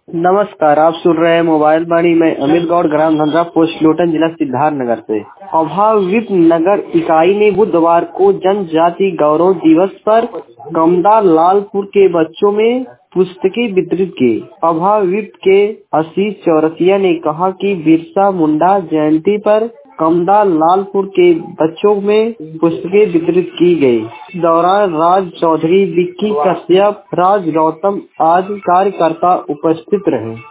नमस्कार, आप सुन रहे हैं मोबाइल वाणी में अमित गौड़, ग्राम धनरा, पोस्ट लोटन, जिला सिद्धार्थनगर से। अभाविप नगर इकाई ने बुधवार को जनजाति गौरव दिवस पर कमदा लालपुर के बच्चों में पुस्तकें वितरित की। अभाविप के आशीष चौरसिया ने कहा कि बिरसा मुंडा जयंती पर कमदा लालपुर के बच्चों में पुस्तकें वितरित की गई। दौरान राज चौधरी, विक्की कश्यप, राज गौतम आदि कार्यकर्ता उपस्थित रहे।